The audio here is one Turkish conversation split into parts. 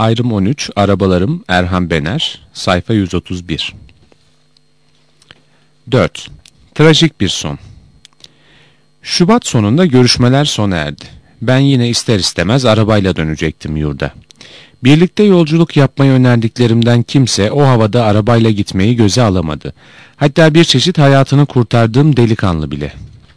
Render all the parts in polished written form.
Ayrım 13, Arabalarım, Erhan Bener, sayfa 131. 4. Trajik bir son. Şubat sonunda görüşmeler sona erdi. Ben yine ister istemez arabayla dönecektim yurda. Birlikte yolculuk yapmayı önerdiklerimden kimse o havada arabayla gitmeyi göze alamadı. Hatta bir çeşit hayatını kurtardığım delikanlı bile.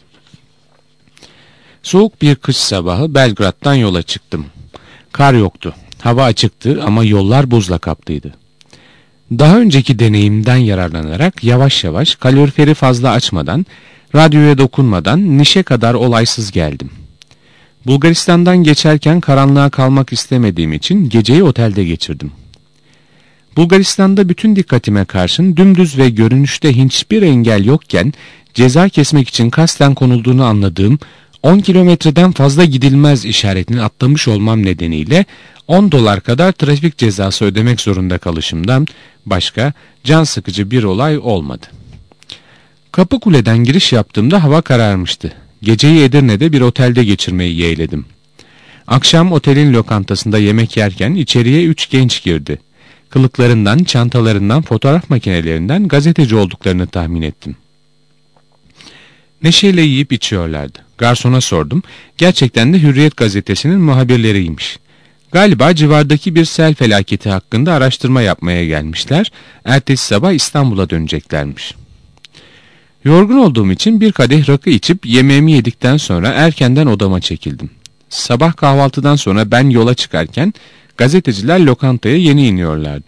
Soğuk bir kış sabahı Belgrad'dan yola çıktım. Kar yoktu. Hava açıktı ama yollar buzla kaplıydı. Daha önceki deneyimden yararlanarak yavaş yavaş kaloriferi fazla açmadan, radyoya dokunmadan Niş'e kadar olaysız geldim. Bulgaristan'dan geçerken karanlığa kalmak istemediğim için geceyi otelde geçirdim. Bulgaristan'da bütün dikkatime karşın dümdüz ve görünüşte hiçbir engel yokken ceza kesmek için kasten konulduğunu anladığım 10 kilometreden fazla gidilmez işaretini atlamış olmam nedeniyle $10 kadar trafik cezası ödemek zorunda kalışımdan başka can sıkıcı bir olay olmadı. Kapıkule'den giriş yaptığımda hava kararmıştı. Geceyi Edirne'de bir otelde geçirmeyi yeğledim. Akşam otelin lokantasında yemek yerken içeriye 3 genç girdi. Kılıklarından, çantalarından, fotoğraf makinelerinden gazeteci olduklarını tahmin ettim. Neşeyle yiyip içiyorlardı. Garsona sordum. Gerçekten de Hürriyet gazetesinin muhabirleriymiş. Galiba civardaki bir sel felaketi hakkında araştırma yapmaya gelmişler. Ertesi sabah İstanbul'a döneceklermiş. Yorgun olduğum için bir kadeh rakı içip yemeğimi yedikten sonra erkenden odama çekildim. Sabah kahvaltıdan sonra ben yola çıkarken gazeteciler lokantaya yeni iniyorlardı.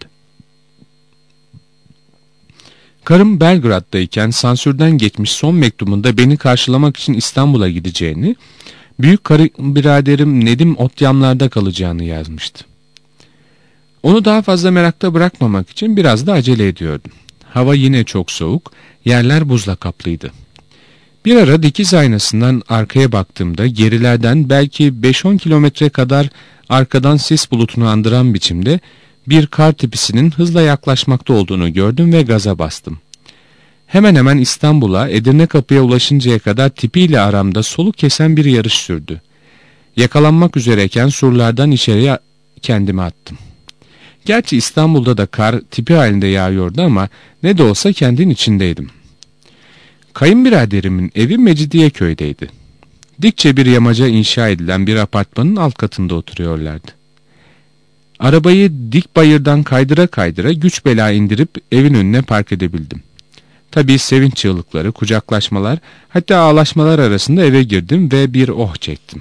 Karım Belgrad'dayken sansürden geçmiş son mektubunda beni karşılamak için İstanbul'a gideceğini, büyük biraderim Nedim Otyamlar'da kalacağını yazmıştı. Onu daha fazla merakta bırakmamak için biraz da acele ediyordum. Hava yine çok soğuk, yerler buzla kaplıydı. Bir ara dikiz aynasından arkaya baktığımda gerilerden belki 5-10 kilometre kadar arkadan sis bulutunu andıran biçimde bir kar tipisinin hızla yaklaşmakta olduğunu gördüm ve gaza bastım. Hemen hemen İstanbul'a, Edirne Kapı'ya ulaşıncaya kadar tipiyle aramda soluk kesen bir yarış sürdü. Yakalanmak üzereyken surlardan içeriye kendimi attım. Gerçi İstanbul'da da kar tipi halinde yağıyordu ama ne de olsa kendin içindeydim. Kayınbiraderimin evi Mecidiyeköy'deydi. Dikçe bir yamaca inşa edilen bir apartmanın alt katında oturuyorlardı. Arabayı dik bayırdan kaydıra kaydıra güç bela indirip evin önüne park edebildim. Tabii sevinç çığlıkları, kucaklaşmalar, hatta ağlaşmalar arasında eve girdim ve bir oh çektim.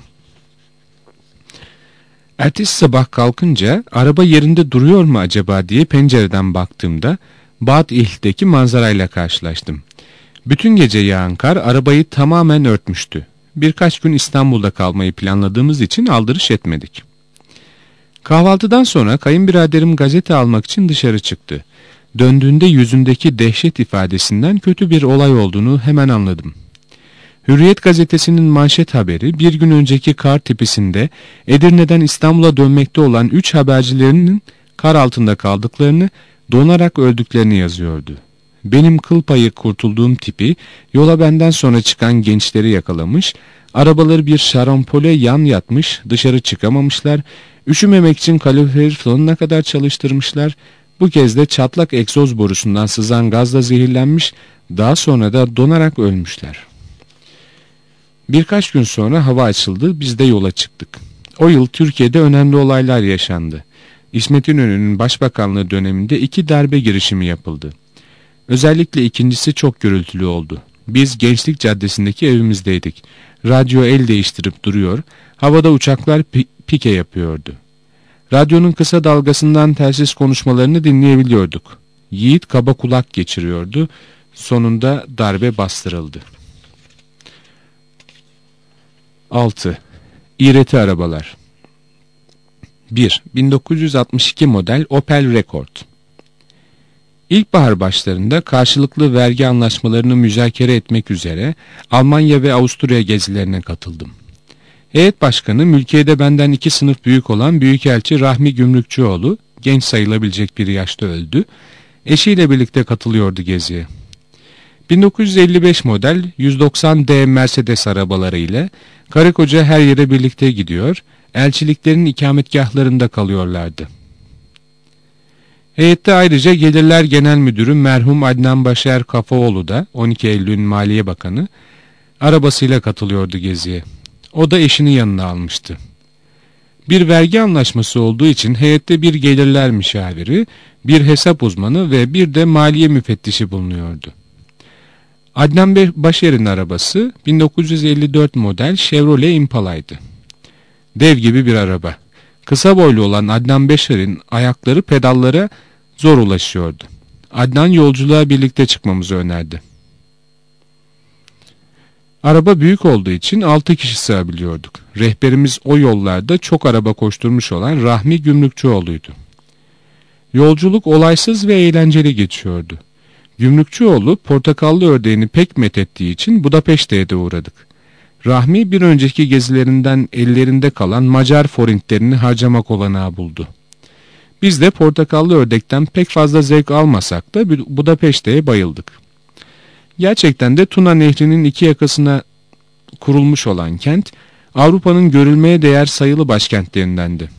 Ertesi sabah kalkınca araba yerinde duruyor mu acaba diye pencereden baktığımda Bad İhl'deki manzarayla karşılaştım. Bütün gece yağan kar arabayı tamamen örtmüştü. Birkaç gün İstanbul'da kalmayı planladığımız için aldırış etmedik. Kahvaltıdan sonra kayınbiraderim gazete almak için dışarı çıktı. Döndüğünde yüzündeki dehşet ifadesinden kötü bir olay olduğunu hemen anladım. Hürriyet gazetesinin manşet haberi bir gün önceki kar tipisinde Edirne'den İstanbul'a dönmekte olan 3 habercilerinin kar altında kaldıklarını, donarak öldüklerini yazıyordu. Benim kıl payı kurtulduğum tipi yola benden sonra çıkan gençleri yakalamış, arabaları bir şarampole yan yatmış, dışarı çıkamamışlar, üşümemek için kaloriferi sonuna kadar çalıştırmışlar, bu kez de çatlak egzoz borusundan sızan gazla zehirlenmiş, daha sonra da donarak ölmüşler. Birkaç gün sonra hava açıldı, biz de yola çıktık. O yıl Türkiye'de önemli olaylar yaşandı. İsmet İnönü'nün başbakanlığı döneminde 2 darbe girişimi yapıldı. Özellikle ikincisi çok gürültülü oldu. Biz Gençlik Caddesi'ndeki evimizdeydik. Radyo el değiştirip duruyor, havada uçaklar pike yapıyordu. Radyonun kısa dalgasından telsiz konuşmalarını dinleyebiliyorduk. Yiğit kaba kulak geçiriyordu. Sonunda darbe bastırıldı. 6. İğreti arabalar. 1. 1962 model Opel Rekord. İlkbahar başlarında karşılıklı vergi anlaşmalarını müzakere etmek üzere Almanya ve Avusturya gezilerine katıldım. Heyet başkanı mülkiyede benden 2 sınıf büyük olan Büyükelçi Rahmi Gümrükçüoğlu, genç sayılabilecek bir yaşta öldü. Eşiyle birlikte katılıyordu geziye. 1955 model 190D Mercedes arabaları ile karı koca her yere birlikte gidiyor, elçiliklerin ikametgahlarında kalıyorlardı. Heyette ayrıca Gelirler Genel Müdürü merhum Adnan Başar Kafaoğlu da 12 Eylül'ün Maliye Bakanı arabasıyla katılıyordu geziye. O da eşini yanına almıştı. Bir vergi anlaşması olduğu için heyette bir gelirler müşaviri, bir hesap uzmanı ve bir de maliye müfettişi bulunuyordu. Adnan Başar'ın arabası 1954 model Chevrolet Impala'ydı. Dev gibi bir araba. Kısa boylu olan Adnan Başar'ın ayakları pedallara zor ulaşıyordu. Adnan yolculuğa birlikte çıkmamızı önerdi. Araba büyük olduğu için 6 kişi sığabiliyorduk. Rehberimiz o yollarda çok araba koşturmuş olan Rahmi Gümrükçüoğlu'ydu. Yolculuk olaysız ve eğlenceli geçiyordu. Gümrükçüoğlu portakallı ördeğini pek methettiği için Budapeşte'ye de uğradık. Rahmi bir önceki gezilerinden ellerinde kalan Macar forintlerini harcamak olanağı buldu. Biz de portakallı ördekten pek fazla zevk almasak da Budapeşte'ye bayıldık. Gerçekten de Tuna Nehri'nin iki yakasına kurulmuş olan kent, Avrupa'nın görülmeye değer sayılı başkentlerindendi.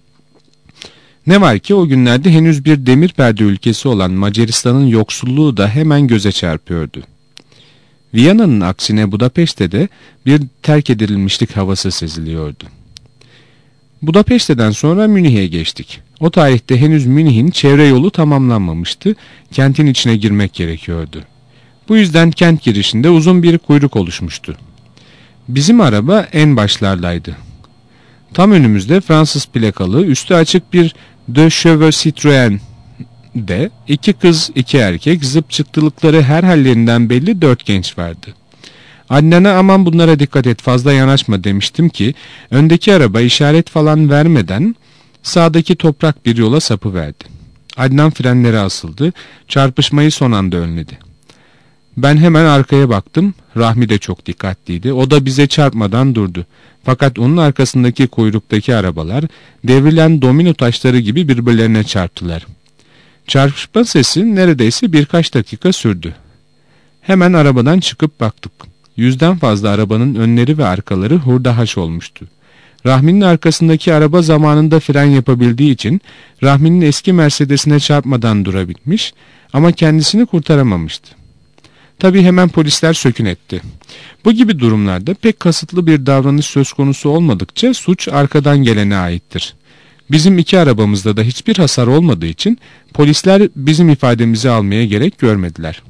Ne var ki o günlerde henüz bir demir perde ülkesi olan Macaristan'ın yoksulluğu da hemen göze çarpıyordu. Viyana'nın aksine Budapeşte'de bir terk edilmişlik havası seziliyordu. Budapeşte'den sonra Münih'e geçtik. O tarihte henüz Münih'in çevre yolu tamamlanmamıştı, kentin içine girmek gerekiyordu. Bu yüzden kent girişinde uzun bir kuyruk oluşmuştu. Bizim araba en başlardaydı. Tam önümüzde Fransız plakalı, üstü açık bir De Cheveux Citroen'de 2 kız 2 erkek, zıp çıktılıkları her hallerinden belli 4 genç vardı. Adnan'a aman bunlara dikkat et, fazla yanaşma demiştim ki öndeki araba işaret falan vermeden sağdaki toprak bir yola sapıverdi. Adnan frenlere asıldı, çarpışmayı son anda önledi. Ben hemen arkaya baktım. Rahmi de çok dikkatliydi. O da bize çarpmadan durdu. Fakat onun arkasındaki kuyruktaki arabalar devrilen domino taşları gibi birbirlerine çarptılar. Çarpışma sesi neredeyse birkaç dakika sürdü. Hemen arabadan çıkıp baktık. 100'den fazla arabanın önleri ve arkaları hurdahaş olmuştu. Rahmi'nin arkasındaki araba zamanında fren yapabildiği için Rahmi'nin eski Mercedes'ine çarpmadan durabilmiş ama kendisini kurtaramamıştı. Tabii hemen polisler sökün etti. Bu gibi durumlarda pek kasıtlı bir davranış söz konusu olmadıkça suç arkadan gelene aittir. Bizim 2 arabamızda da hiçbir hasar olmadığı için polisler bizim ifademizi almaya gerek görmediler.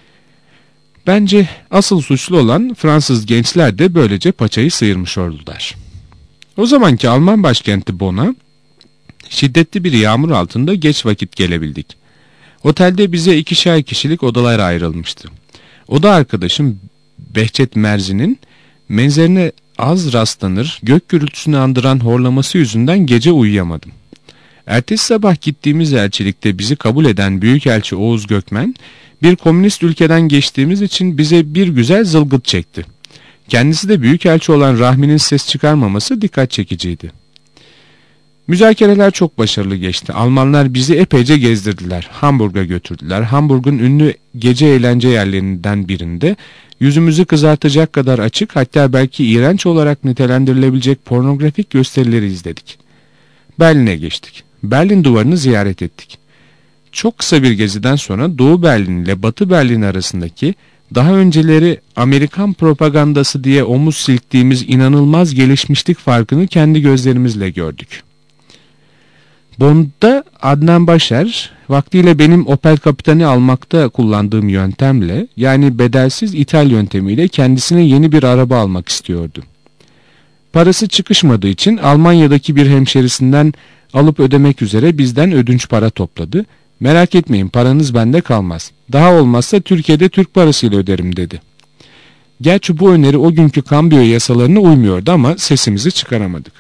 Bence asıl suçlu olan Fransız gençler de böylece paçayı sıyırmış oldular. O zamanki Alman başkenti Bonn'a şiddetli bir yağmur altında geç vakit gelebildik. Otelde bize 2'şer kişilik odalar ayrılmıştı. Oda arkadaşım Behçet Merzi'nin menzerine az rastlanır, gök gürültüsünü andıran horlaması yüzünden gece uyuyamadım. Ertesi sabah gittiğimiz elçilikte bizi kabul eden Büyükelçi Oğuz Gökmen, bir komünist ülkeden geçtiğimiz için bize bir güzel zılgıt çekti. Kendisi de büyükelçi olan Rahmi'nin ses çıkarmaması dikkat çekiciydi. Müzakereler çok başarılı geçti. Almanlar bizi epeyce gezdirdiler. Hamburg'a götürdüler. Hamburg'un ünlü gece eğlence yerlerinden birinde yüzümüzü kızartacak kadar açık, hatta belki iğrenç olarak nitelendirilebilecek pornografik gösterileri izledik. Berlin'e geçtik. Berlin duvarını ziyaret ettik. Çok kısa bir geziden sonra Doğu Berlin ile Batı Berlin arasındaki daha önceleri Amerikan propagandası diye omuz silktiğimiz inanılmaz gelişmişlik farkını kendi gözlerimizle gördük. Bonn'da Adnan Başar vaktiyle benim Opel Capitan'i almakta kullandığım yöntemle, yani bedelsiz ithal yöntemiyle kendisine yeni bir araba almak istiyordu. Parası çıkışmadığı için Almanya'daki bir hemşerisinden alıp ödemek üzere bizden ödünç para topladı. Merak etmeyin, paranız bende kalmaz. Daha olmazsa Türkiye'de Türk parasıyla öderim dedi. Gerçi bu öneri o günkü kambiyo yasalarına uymuyordu ama sesimizi çıkaramadık.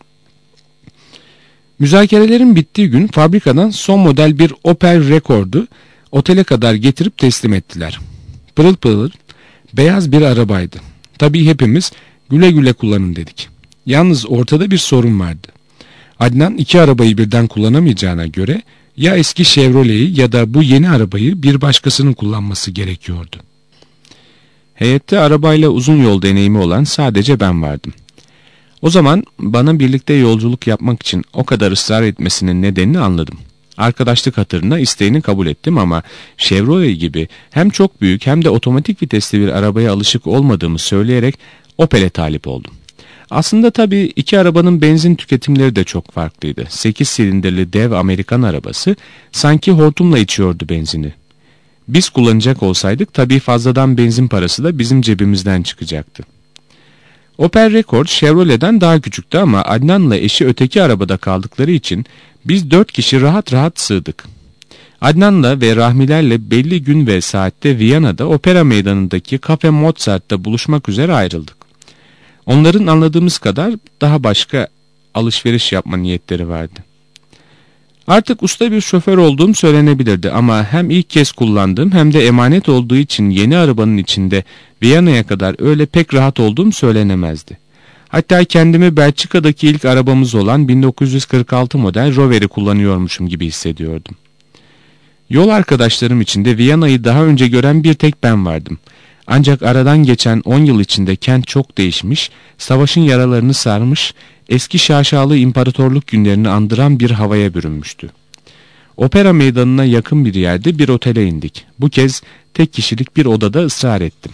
Müzakerelerin bittiği gün fabrikadan son model bir Opel Record'u otele kadar getirip teslim ettiler. Pırıl pırıl beyaz bir arabaydı. Tabii hepimiz güle güle kullanın dedik. Yalnız ortada bir sorun vardı. Adnan 2 arabayı birden kullanamayacağına göre ya eski Chevrolet'i ya da bu yeni arabayı bir başkasının kullanması gerekiyordu. Heyette arabayla uzun yol deneyimi olan sadece ben vardım. O zaman bana birlikte yolculuk yapmak için o kadar ısrar etmesinin nedenini anladım. Arkadaşlık hatırına isteğini kabul ettim ama Chevrolet gibi hem çok büyük hem de otomatik vitesli bir arabaya alışık olmadığımı söyleyerek Opel'e talip oldum. Aslında tabii iki arabanın benzin tüketimleri de çok farklıydı. 8 silindirli dev Amerikan arabası sanki hortumla içiyordu benzini. Biz kullanacak olsaydık tabii fazladan benzin parası da bizim cebimizden çıkacaktı. Opel Rekord Chevrolet'den daha küçüktü ama Adnan'la eşi öteki arabada kaldıkları için biz 4 kişi rahat rahat sığdık. Adnan'la ve Rahmilerle belli gün ve saatte Viyana'da Opera Meydanı'ndaki Cafe Mozart'ta buluşmak üzere ayrıldık. Onların anladığımız kadar daha başka alışveriş yapma niyetleri vardı. Artık usta bir şoför olduğum söylenebilirdi ama hem ilk kez kullandığım hem de emanet olduğu için yeni arabanın içinde Viyana'ya kadar öyle pek rahat olduğum söylenemezdi. Hatta kendimi Belçika'daki ilk arabamız olan 1946 model Rover'i kullanıyormuşum gibi hissediyordum. Yol arkadaşlarım içinde Viyana'yı daha önce gören bir tek ben vardım. Ancak aradan geçen 10 yıl içinde kent çok değişmiş, savaşın yaralarını sarmış, eski şaşalı imparatorluk günlerini andıran bir havaya bürünmüştü. Opera meydanına yakın bir yerde bir otele indik. Bu kez tek kişilik bir odada ısrar ettim.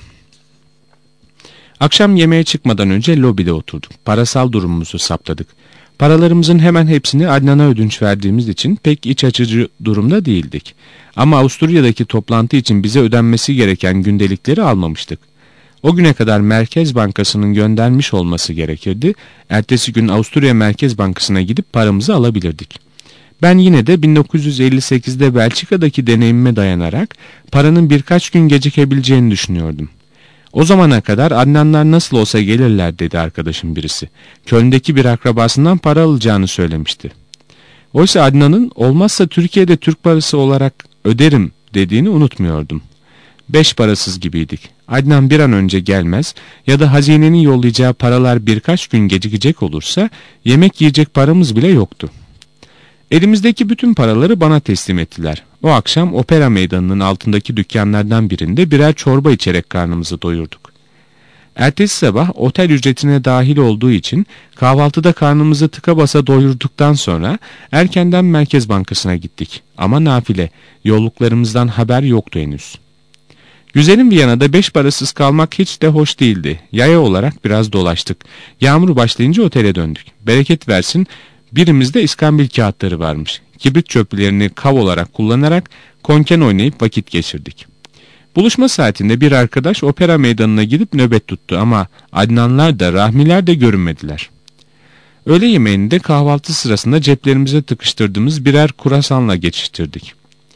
Akşam yemeğe çıkmadan önce lobide oturduk. Parasal durumumuzu saptadık. Paralarımızın hemen hepsini Adnan'a ödünç verdiğimiz için pek iç açıcı durumda değildik. Ama Avusturya'daki toplantı için bize ödenmesi gereken gündelikleri almamıştık. O güne kadar Merkez Bankası'nın göndermiş olması gerekirdi. Ertesi gün Avusturya Merkez Bankası'na gidip paramızı alabilirdik. Ben yine de 1958'de Belçika'daki deneyimime dayanarak paranın birkaç gün gecikebileceğini düşünüyordum. O zamana kadar Adnanlar nasıl olsa gelirler dedi arkadaşım birisi. Köln'deki bir akrabasından para alacağını söylemişti. Oysa Adnan'ın olmazsa Türkiye'de Türk parası olarak öderim dediğini unutmuyordum. 5 parasız gibiydik. Adnan bir an önce gelmez ya da hazinenin yollayacağı paralar birkaç gün gecikecek olursa yemek yiyecek paramız bile yoktu. Elimizdeki bütün paraları bana teslim ettiler. O akşam Opera Meydanı'nın altındaki dükkanlardan birinde birer çorba içerek karnımızı doyurduk. Ertesi sabah otel ücretine dahil olduğu için kahvaltıda karnımızı tıka basa doyurduktan sonra erkenden Merkez Bankası'na gittik. Ama nafile, yolluklarımızdan haber yoktu henüz. Güzelim Viyana'da 5 parasız kalmak hiç de hoş değildi. Yaya olarak biraz dolaştık. Yağmur başlayınca otele döndük. Bereket versin, birimizde iskambil kağıtları varmış. Kibrit çöplerini kav olarak kullanarak konken oynayıp vakit geçirdik. Buluşma saatinde bir arkadaş Opera Meydanı'na gidip nöbet tuttu ama Adnanlar da Rahmiler de görünmediler. Öğle yemeğinde kahvaltı sırasında ceplerimize tıkıştırdığımız birer kurasanla geçiştirdik.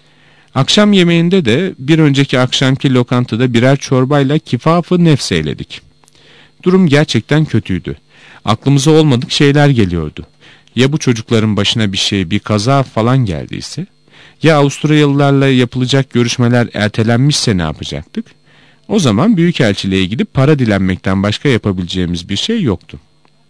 Akşam yemeğinde de bir önceki akşamki lokantada birer çorbayla kifafı nefs eyledik. Durum gerçekten kötüydü. Aklımıza olmadık şeyler geliyordu. Ya bu çocukların başına bir şey, bir kaza falan geldiyse? Ya Avusturyalılarla yapılacak görüşmeler ertelenmişse ne yapacaktık? O zaman büyükelçiliğe gidip para dilenmekten başka yapabileceğimiz bir şey yoktu.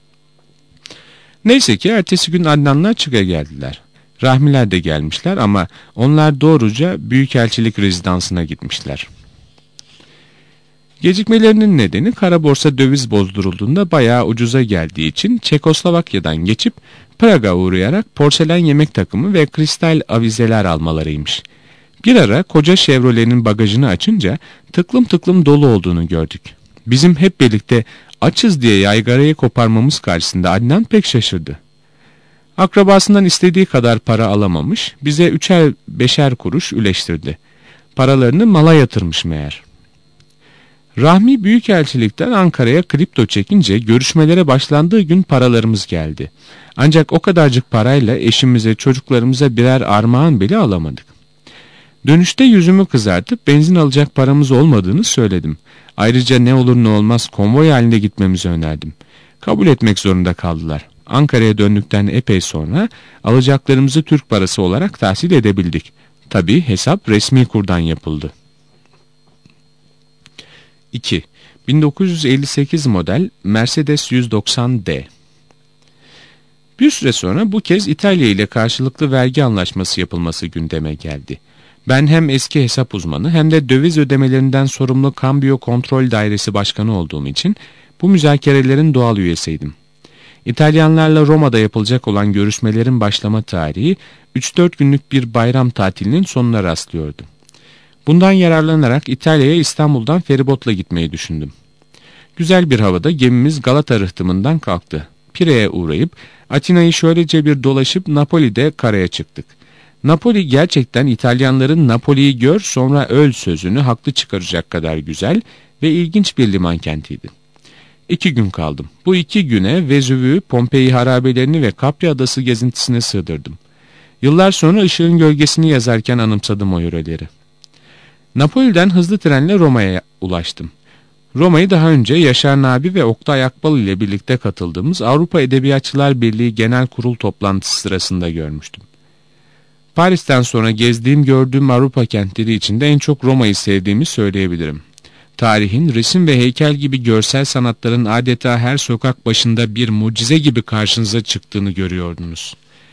Neyse ki ertesi gün Adnanlar çıka geldiler. Rahmiler de gelmişler ama onlar doğruca büyükelçilik rezidansına gitmişler. Gecikmelerinin nedeni kara borsa döviz bozdurulduğunda bayağı ucuza geldiği için Çekoslovakya'dan geçip Prag'a uğrayarak porselen yemek takımı ve kristal avizeler almalarıymış. Bir ara koca Chevrolet'in bagajını açınca tıklım tıklım dolu olduğunu gördük. Bizim hep birlikte açız diye yaygarayı koparmamız karşısında Adnan pek şaşırdı. Akrabasından istediği kadar para alamamış, bize 3'er 5'er kuruş üleştirdi. Paralarını mala yatırmış meğer. Rahmi Büyükelçilikten Ankara'ya kripto çekince görüşmelere başlandığı gün paralarımız geldi. Ancak o kadarcık parayla eşimize, çocuklarımıza birer armağan bile alamadık. Dönüşte yüzümü kızartıp benzin alacak paramız olmadığını söyledim. Ayrıca ne olur ne olmaz konvoy halinde gitmemizi önerdim. Kabul etmek zorunda kaldılar. Ankara'ya döndükten epey sonra alacaklarımızı Türk parası olarak tahsil edebildik. Tabii hesap resmi kurdan yapıldı. 2. 1958 model Mercedes 190D. Bir süre sonra bu kez İtalya ile karşılıklı vergi anlaşması yapılması gündeme geldi. Ben hem eski hesap uzmanı hem de döviz ödemelerinden sorumlu Kambiyo Kontrol Dairesi Başkanı olduğum için bu müzakerelerin doğal üyesiydim. İtalyanlarla Roma'da yapılacak olan görüşmelerin başlama tarihi 3-4 günlük bir bayram tatilinin sonuna rastlıyordu. Bundan yararlanarak İtalya'ya İstanbul'dan feribotla gitmeyi düşündüm. Güzel bir havada gemimiz Galata rıhtımından kalktı. Pire'ye uğrayıp Atina'yı şöylece bir dolaşıp Napoli'de karaya çıktık. Napoli gerçekten İtalyanların "Napoli'yi gör sonra öl" sözünü haklı çıkaracak kadar güzel ve ilginç bir liman kentiydi. 2 gün kaldım. Bu 2 güne Vezüv'ü, Pompei harabelerini ve Capri Adası gezintisine sığdırdım. Yıllar sonra ışığın gölgesini yazarken anımsadım o yöreleri. Napoli'den hızlı trenle Roma'ya ulaştım. Roma'yı daha önce Yaşar Nabi ve Oktay Akbal ile birlikte katıldığımız Avrupa Edebiyatçılar Birliği Genel Kurul toplantısı sırasında görmüştüm. Paris'ten sonra gezdiğim gördüğüm Avrupa kentleri içinde en çok Roma'yı sevdiğimi söyleyebilirim. Tarihin, resim ve heykel gibi görsel sanatların adeta her sokak başında bir mucize gibi karşınıza çıktığını görüyordunuz.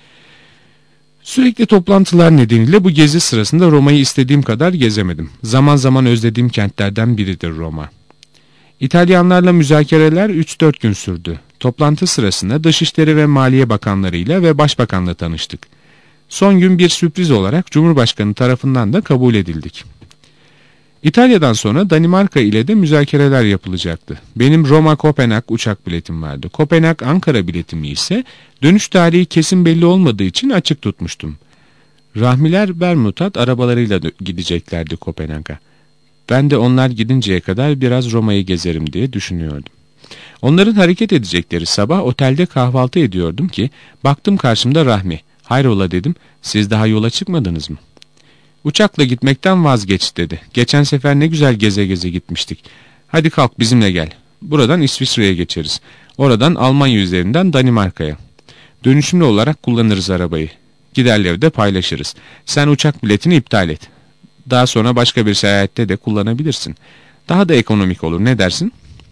Sürekli toplantılar nedeniyle bu gezi sırasında Roma'yı istediğim kadar gezemedim. Zaman zaman özlediğim kentlerden biridir Roma. İtalyanlarla müzakereler 3-4 gün sürdü. Toplantı sırasında Dışişleri ve Maliye Bakanlarıyla ve Başbakanla tanıştık. Son gün bir sürpriz olarak Cumhurbaşkanı tarafından da kabul edildik. İtalya'dan sonra Danimarka ile de müzakereler yapılacaktı. Benim Roma-Kopenhag uçak biletim vardı. Kopenhag-Ankara biletimi ise dönüş tarihi kesin belli olmadığı için açık tutmuştum. Rahmiler Bermutat arabalarıyla gideceklerdi Kopenhag'a. Ben de onlar gidinceye kadar biraz Roma'yı gezerim diye düşünüyordum. Onların hareket edecekleri sabah otelde kahvaltı ediyordum ki baktım karşımda Rahmi. "Hayrola?" dedim. "Siz daha yola çıkmadınız mı?" "Uçakla gitmekten vazgeç" dedi. "Geçen sefer ne güzel geze geze gitmiştik. Hadi kalk bizimle gel. Buradan İsviçre'ye geçeriz. Oradan Almanya üzerinden Danimarka'ya. Dönüşümlü olarak kullanırız arabayı. Giderleri de paylaşırız. Sen uçak biletini iptal et. Daha sonra başka bir seyahatte de kullanabilirsin. Daha da ekonomik olur, ne dersin?"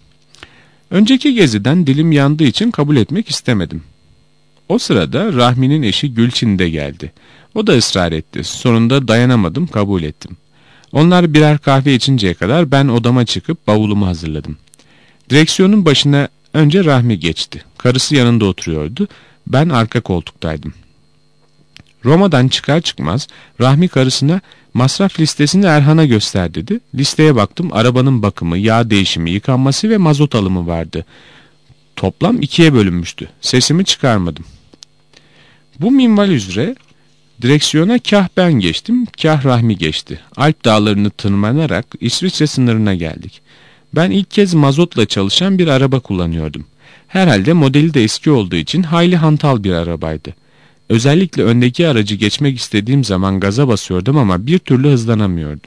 Önceki geziden dilim yandığı için kabul etmek istemedim. O sırada Rahmi'nin eşi Gülçin de geldi. O da ısrar etti. Sonunda dayanamadım, kabul ettim. Onlar birer kahve içinceye kadar ben odama çıkıp bavulumu hazırladım. Direksiyonun başına önce Rahmi geçti. Karısı yanında oturuyordu. Ben arka koltuktaydım. Roma'dan çıkar çıkmaz Rahmi karısına "Masraf listesini Erhan'a göster" dedi. Listeye baktım, arabanın bakımı, yağ değişimi, yıkanması ve mazot alımı vardı. Toplam 2'ye bölünmüştü. Sesimi çıkarmadım. Bu minval üzere direksiyona kah ben geçtim, kah Rahmi geçti. Alp dağlarını tırmanarak İsviçre sınırına geldik. Ben ilk kez mazotla çalışan bir araba kullanıyordum. Herhalde modeli de eski olduğu için hayli hantal bir arabaydı. Özellikle öndeki aracı geçmek istediğim zaman gaza basıyordum ama bir türlü hızlanamıyordum.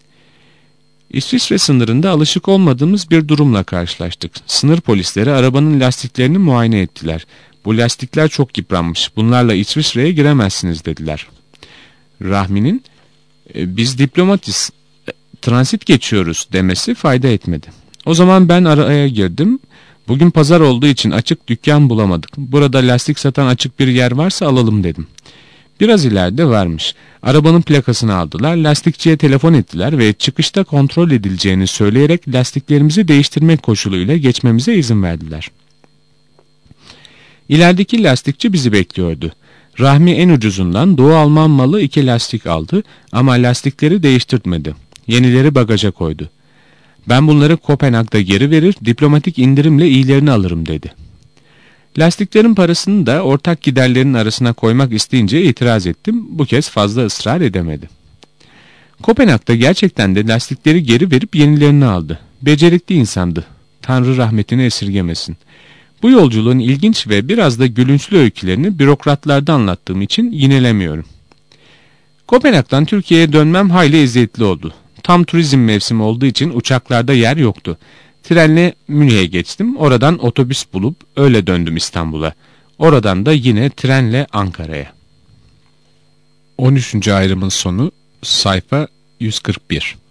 İsviçre sınırında alışık olmadığımız bir durumla karşılaştık. Sınır polisleri arabanın lastiklerini muayene ettiler. "Bu lastikler çok yıpranmış. Bunlarla İsviçre'ye giremezsiniz" dediler. Rahmi'nin "Biz diplomatiz, transit geçiyoruz" demesi fayda etmedi. O zaman ben araya girdim. "Bugün pazar olduğu için açık dükkan bulamadık. Burada lastik satan açık bir yer varsa alalım" dedim. Biraz ileride varmış. Arabanın plakasını aldılar, lastikçiye telefon ettiler ve çıkışta kontrol edileceğini söyleyerek lastiklerimizi değiştirmek koşuluyla geçmemize izin verdiler. İlerideki lastikçi bizi bekliyordu. Rahmi en ucuzundan Doğu Alman malı 2 lastik aldı ama lastikleri değiştirtmedi. Yenileri bagaja koydu. "Ben bunları Kopenhag'da geri verir, diplomatik indirimle iyilerini alırım" dedi. Lastiklerin parasını da ortak giderlerin arasına koymak isteyince itiraz ettim. Bu kez fazla ısrar edemedi. Kopenhag'da gerçekten de lastikleri geri verip yenilerini aldı. Becerikli insandı. Tanrı rahmetini esirgemesin. Bu yolculuğun ilginç ve biraz da gülünçlü öykülerini bürokratlarda anlattığım için yinelemiyorum. Kopenhag'dan Türkiye'ye dönmem hayli eziyetli oldu. Tam turizm mevsimi olduğu için uçaklarda yer yoktu. Trenle Münih'e geçtim. Oradan otobüs bulup öyle döndüm İstanbul'a. Oradan da yine trenle Ankara'ya. 13. ayrımın sonu, sayfa 141.